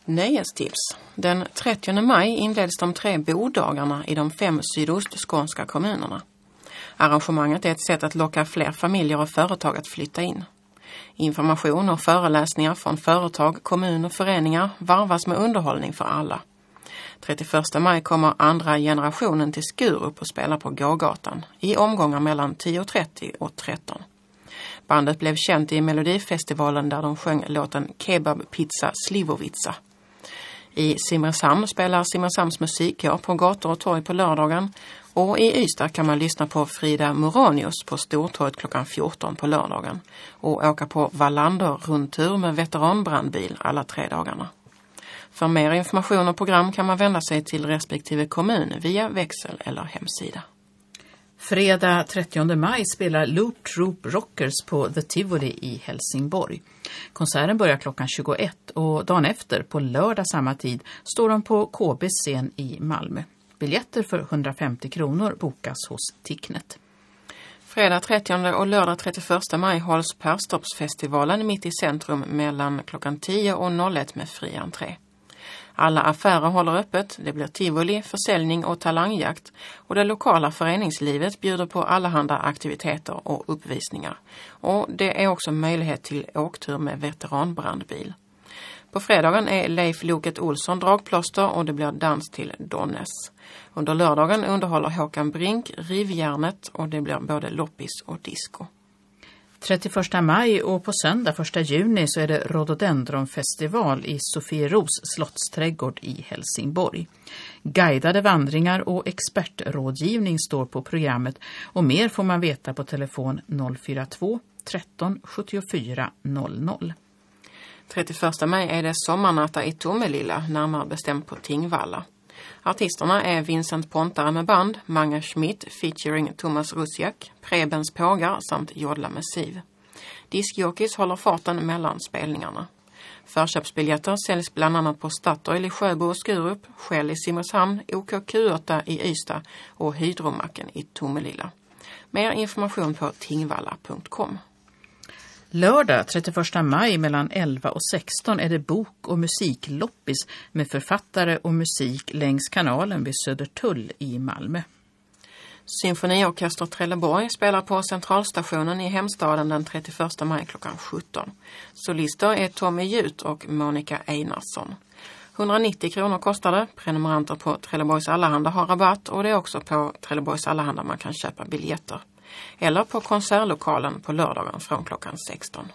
Nöjestips. Den 30 maj inleds de 3 bodagarna i de 5 sydostskånska kommunerna. Arrangemanget är ett sätt att locka fler familjer och företag att flytta in. Information och föreläsningar från företag, kommun och föreningar varvas med underhållning för alla. 31 maj kommer andra generationen till Skurup och spelar på gågatan i omgångar mellan 10.30 och 13. Bandet blev känt i Melodifestivalen där de sjöng låten Kebab Pizza Slivovitsa. I Simrishamn spelar Simrishamns musikkår på gator och torg på lördagen, och i Ystad kan man lyssna på Frida Moranius på Stortorget klockan 14 på lördagen och åka på Wallander-rundtur med veteranbrandbil alla 3 dagarna. För mer information och program kan man vända sig till respektive kommun via växel eller hemsida. Fredag 30 maj spelar Loop Troop Rockers på The Tivoli i Helsingborg. Konserten börjar klockan 21 och dagen efter, på lördag samma tid, står de på KBs scen i Malmö. Biljetter för 150 kronor bokas hos Ticknet. Fredag 30 och lördag 31 maj hålls Perstorpsfestivalen mitt i centrum mellan klockan 10 och 01 med fri entré. Alla affärer håller öppet, det blir tivoli, försäljning och talangjakt, och det lokala föreningslivet bjuder på allehanda aktiviteter och uppvisningar. Och det är också möjlighet till åktur med veteranbrandbil. På fredagen är Leif Loket Olsson dragplåster och det blir dans till Donnes. Under lördagen underhåller Håkan Brink Rivjärnet och det blir både loppis och disco. 31 maj och på söndag 1 juni så är det Rhododendronfestival i Sofieros slottsträdgård i Helsingborg. Guidade vandringar och expertrådgivning står på programmet, och mer får man veta på telefon 042 13 74 00. 31 maj är det sommarnatta i Tomelilla, närmare bestämt på Tingvalla. Artisterna är Vincent Pontare med band, Mange Schmidt featuring Thomas Rusiak, Prebens Pågar samt Jodla med Siv. Diskjokis håller farten mellan spelningarna. Förköpsbiljetter säljs bland annat på Statoil i Sjöbo och Skurup, Shell i Simrishamn, OKQ8 i Ystad och Hydromacken i Tomelilla. Mer information på tingvalla.com. Lördag 31 maj mellan 11 och 16 är det bok- och musikloppis med författare och musik längs kanalen vid Södertull i Malmö. Symfoniorkester Trelleborg spelar på Centralstationen i hemstaden den 31 maj klockan 17. Solister är Tommy Jut och Monica Einarsson. 190 kronor kostar det. Prenumeranter på Trelleborgs Allehanda har rabatt, och det är också på Trelleborgs Allehanda man kan köpa biljetter. Eller på konsertlokalen på lördagen från klockan 16.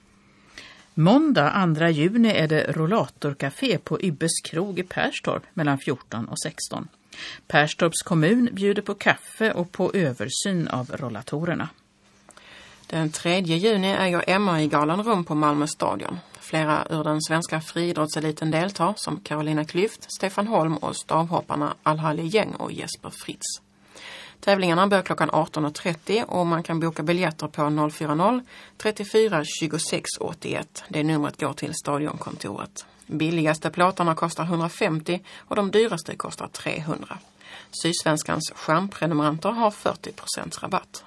Måndag 2 juni är det Rollatorcafé på Ybbes krog i Perstorp mellan 14 och 16. Perstorps kommun bjuder på kaffe och på översyn av rollatorerna. Den 3 juni äger MAI-galan rum på Malmö stadion. Flera ur den svenska friidrottseliten deltar, som Carolina Klüft, Stefan Holm och stavhopparna Al-Hali Gäng och Jesper Fritz. Tävlingarna börjar klockan 18.30 och man kan boka biljetter på 040 34 26 81. Det numret går till stadionkontoret. Billigaste plåtarna kostar 150 och de dyraste kostar 300. Sydsvenskans skärmprenumeranter har 40% rabatt.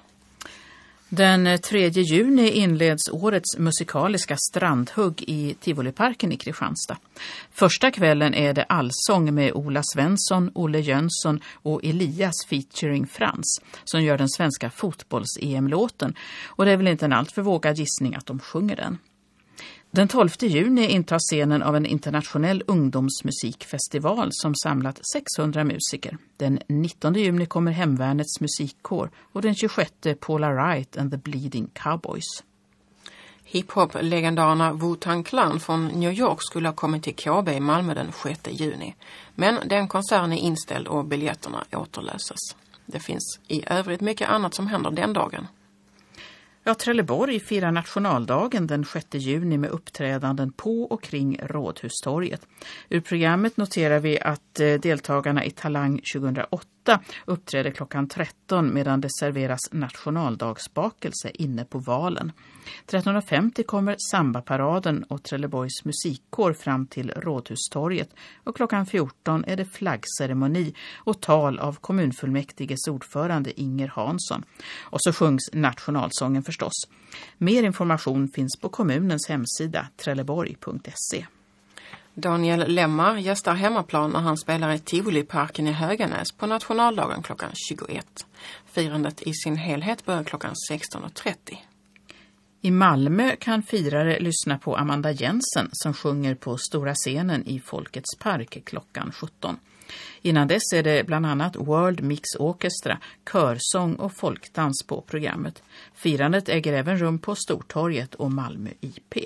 Den 3 juni inleds årets musikaliska strandhugg i Tivoliparken i Kristianstad. Första kvällen är det allsång med Ola Svensson, Olle Jönsson och Elias featuring Frans som gör den svenska fotbolls-EM-låten, och det är väl inte en alltför vågad gissning att de sjunger den. Den 12 juni intar scenen av en internationell ungdomsmusikfestival som samlat 600 musiker. Den 19 juni kommer Hemvärnets musikkår och den 26 Paula Wright and the Bleeding Cowboys. Hiphop-legendarerna Wu-Tang Clan från New York skulle ha kommit till KB i Malmö den 6 juni. Men den konserten är inställd och biljetterna återlöses. Det finns i övrigt mycket annat som händer den dagen. Ja, Trelleborg firar nationaldagen den 6 juni med uppträdanden på och kring Rådhustorget. Ur programmet noterar vi att deltagarna i Talang 2008 uppträder klockan 13 medan det serveras nationaldagsbakelse inne på Valen. 13.50 kommer Samba-paraden och Trelleborgs musikkår fram till Rådhustorget, och klockan 14 är det flaggceremoni och tal av kommunfullmäktiges ordförande Inger Hansson. Och så sjungs nationalsången förstås. Mer information finns på kommunens hemsida trelleborg.se. Daniel Lemmar gästar hemmaplan när han spelar i Tivoliparken i Höganäs på nationaldagen klockan 21. Firandet i sin helhet börjar klockan 16.30. I Malmö kan firare lyssna på Amanda Jensen som sjunger på stora scenen i Folkets park klockan 17. Innan dess är det bland annat World Mix Orchestra, körsång och folkdans på programmet. Firandet äger även rum på Stortorget och Malmö IP.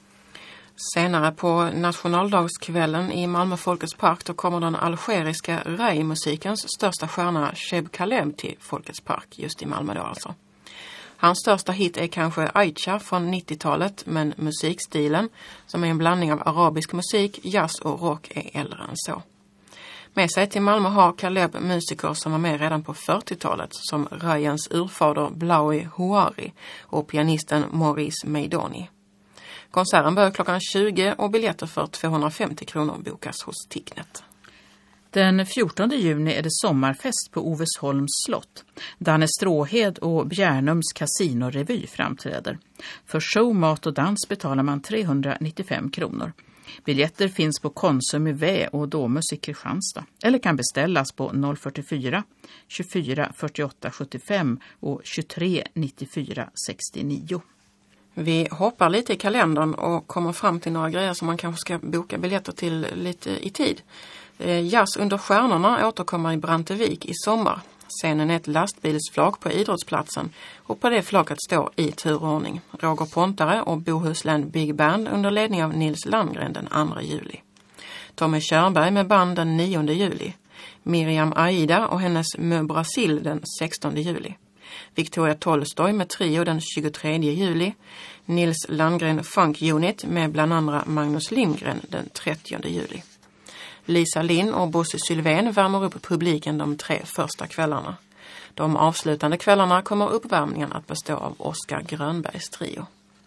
Senare på nationaldagskvällen i Malmö Folkets park då kommer den algeriska rai-musikens största stjärna Cheb Khaleb till Folkets park, just i Malmö då alltså. Hans största hit är kanske Aicha från 90-talet, men musikstilen, som är en blandning av arabisk musik, jazz och rock, är äldre än så. Med sig till Malmö har Khaleb musiker som var med redan på 40-talet, som Rayans urfader Blaoui Houari och pianisten Maurice Meidoni. Konserten börjar klockan 20 och biljetter för 250 kronor bokas hos Ticknet. Den 14 juni är det sommarfest på Ovesholms slott. Danne Stråhed och Bjärnums kasinorevy framträder. För show, mat och dans betalar man 395 kronor. Biljetter finns på Konsum i Vä och Domus i Kristianstad. Eller kan beställas på 044 24 48 75 och 23 94 69. Vi hoppar lite i kalendern och kommer fram till några grejer som man kanske ska boka biljetter till lite i tid. Jazz under stjärnorna återkommer i Brantevik i sommar. Scenen är ett lastbilsflak på idrottsplatsen och på det flaket står i turordning Roger Pontare och Bohuslän Big Band under ledning av Nils Landgren den 2 juli. Tommy Körberg med band den 9 juli. Miriam Aida och hennes Mö Brasil den 16 juli. Victoria Tolstoy med trio den 23 juli. Nils Landgren Funk Unit med bland andra Magnus Lindgren den 30 juli. Lisa Linn och Bosse Sylvain värmer upp publiken de 3 första kvällarna. De avslutande kvällarna kommer uppvärmningen att bestå av Oskar Grönbergs trio.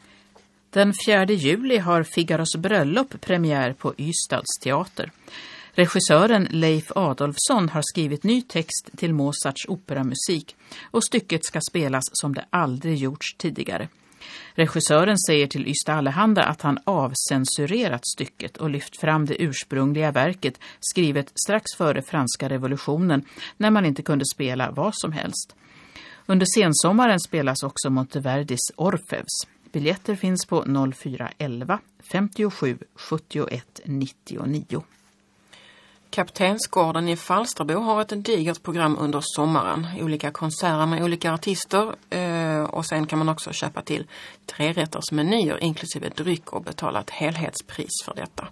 Den 4 juli har Figaros bröllop premiär på Ystads teater. Regissören Leif Adolfsson har skrivit ny text till Mozarts operamusik och stycket ska spelas som det aldrig gjorts tidigare. Regissören säger till Ystad Allehanda att han avcensurerat stycket och lyft fram det ursprungliga verket skrivet strax före franska revolutionen när man inte kunde spela vad som helst. Under sensommaren spelas också Monteverdis Orfeus. Biljetter finns på 0411 57 71 99. Kaptensgården i Falsterbo har ett digert program under sommaren. Olika konserter med olika artister och sen kan man också köpa till 3-rätters menyer inklusive dryck och betala ett helhetspris för detta.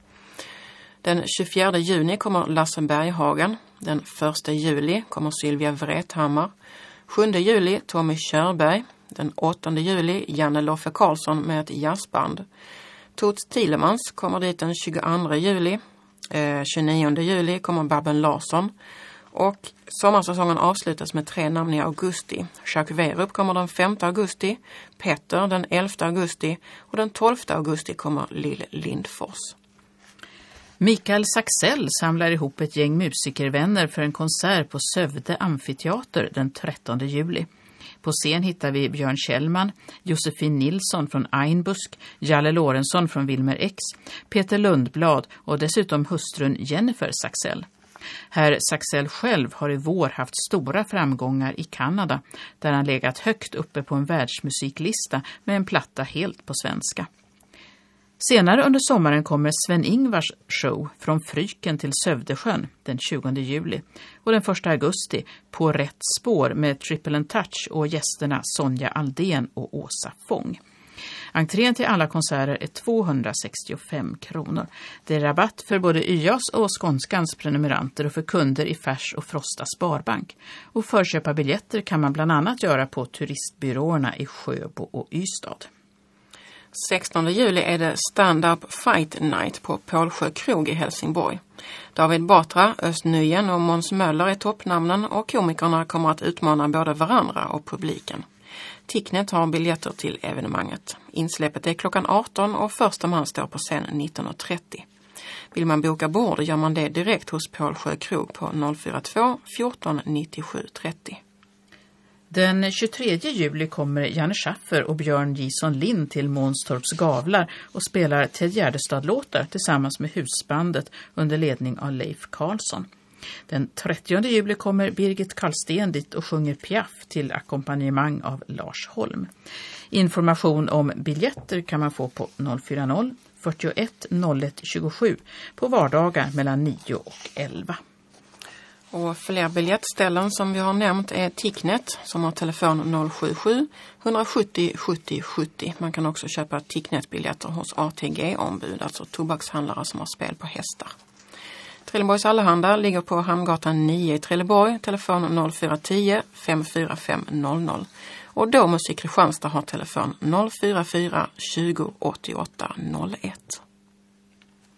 Den 24 juni kommer Lasse Berghagen. Den 1 juli kommer Sylvia Vrethammar. 7 juli Tommy Körberg. Den 8 juli Janne Loffe Karlsson med ett jazzband. Toots Thielemans kommer dit den 22 juli. 29 juli kommer Babben Larsson och sommarsäsongen avslutas med 3 namn i augusti. Jacques Werup kommer den 5 augusti, Petter den 11 augusti och den 12 augusti kommer Lill Lindfors. Mikael Saxell samlar ihop ett gäng musikervänner för en konsert på Sövde amfiteater den 13 juli. På scen hittar vi Björn Kjellman, Josefin Nilsson från Einbusk, Jalle Lorentzon från Wilmer X, Peter Lundblad och dessutom hustrun Jennifer Saxell. Herr Saxell själv har i vår haft stora framgångar i Kanada där han legat högt uppe på en världsmusiklista med en platta helt på svenska. Senare under sommaren kommer Sven-Ingvars show från Fryken till Sövdesjön den 20 juli och den 1 augusti På rätt spår med Triple & Touch och gästerna Sonja Aldén och Åsa Fång. Entrén till alla konserter är 265 kronor. Det är rabatt för både YAs och Skånskans prenumeranter och för kunder i Färs och Frosta Sparbank. Och förköpa biljetter kan man bland annat göra på turistbyråerna i Sjöbo och Ystad. 16 juli är det stand-up fight night på Pålsjö krog i Helsingborg. David Batra, Öst Nujen och Måns Möller är toppnamnen och komikerna kommer att utmana både varandra och publiken. Ticknet har biljetter till evenemanget. Insläppet är klockan 18 och första man står på scen 19.30. Vill man boka bord gör man det direkt hos Pålsjö krog på 042 14 97 30. Den 23 juli kommer Janne Schaffer och Björn Gison Lind till Månstorps Gavlar och spelar Ted Gärdestad-låtar tillsammans med husbandet under ledning av Leif Karlsson. Den 30 juli kommer Birgit Karlsten dit och sjunger Piaf till ackompanjemang av Lars Holm. Information om biljetter kan man få på 040 41 01 27 på vardagar mellan 9 och 11. Och fler biljettställen som vi har nämnt är Ticknet som har telefon 077 170 70 70. Man kan också köpa Ticknet-biljetter hos ATG-ombud, alltså tobakshandlare som har spel på hästar. Trelleborgs Allehanda ligger på Hamngatan 9 i Trelleborg, telefon 0410 545 00. Och Domus i Kristianstad har telefon 044 20 88 01.